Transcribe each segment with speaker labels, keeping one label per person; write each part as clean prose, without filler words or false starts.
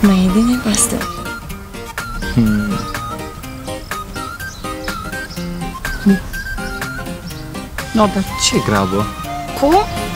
Speaker 1: Mai e de nevastă.
Speaker 2: No, dar ce grabă?
Speaker 1: Cum?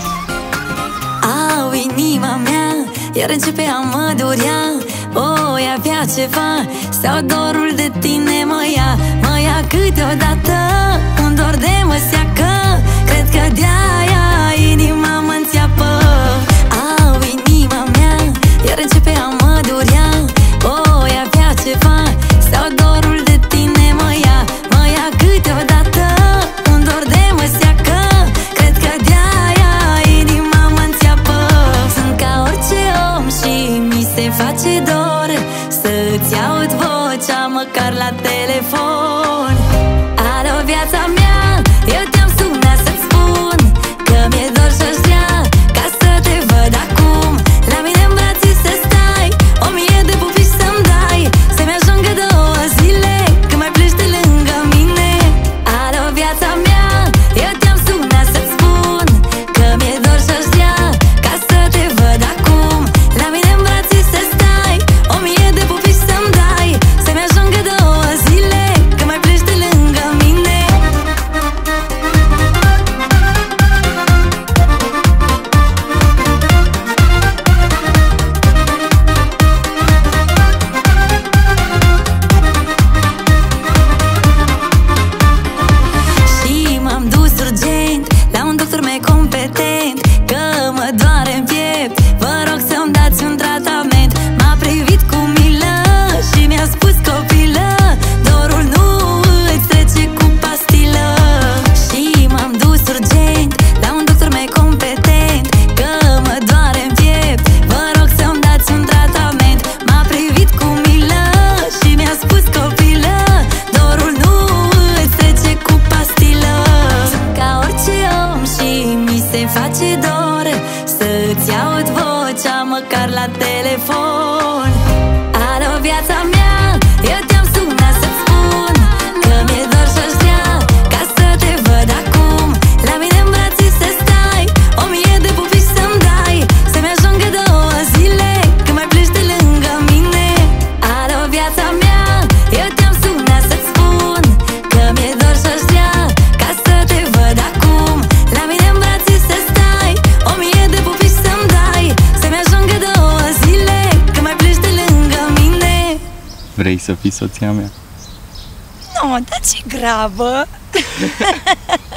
Speaker 3: Au inima mea, iar începe a mă durea. O, avea ceva, sau dorul de tine mă ia câteodată. Un dor de mă seacă, cred că de-aia inima mă înțeapă. Au inima mea, iar începe a mă durea. O, avea ceva, sau dorul de tine mă ia câteodată. Un dor de mă seacă, cred că de-aia inima mă înțeapă. Sunt ca orice om și mi se face dor să-ți aud vocea măcar la telefon. Alo, viața mea, eu te-am sunat să-ți spun că mi-e dor și-aș vrea ca să te văd acum. La mine în brațe să stai, 1000 de pupici să-mi dai, să-mi ajungă 2 zile când mai pleci de lângă mine. Alo, viața mea, eu te-am sunat să-ți spun că mi-e dor și-aș vrea ca să te văd acum. La mine în brațe să stai, 1000 de pupici să-mi dai, să-mi ajungă 2 zile când mai pleci de lângă mine. Și m-am dus urgent la un doctor mai competent, că mă doare-n piept, vă rog să-mi dați un tratament. M-a privit cu milă și mi-a spus copilă, dorul nu îți trece cu pastilă. Și m-am dus urgent la un doctor mai competent, că mă doare-n piept, vă rog să-mi dați un tratament. M-a privit cu milă și mi-a spus copilă, dorul nu îți trece cu pastilă. Sunt ca orice om și mi se face dor să-ți aud vocea măcar la telefon. Alo, viața mea, eu te-am sunat să-ți spun că mi-e dor și-aș vrea ca să te văd acum. La mine în brațe să stai, 1000 de pupici să-mi dai, să-mi ajungă 2 zile când mai pleci de lângă mine. Alo, viața mea, eu te-am sunat să-ți spun că mi-e dor și-aș vrea ca să te văd acum. La mine în brațe să stai, 1000 de pupici să-mi dai, să-mi ajungă 2 zile când mai pleci de lângă mine.
Speaker 2: Vrei să fii soția mea?
Speaker 1: No, dar ce grabă.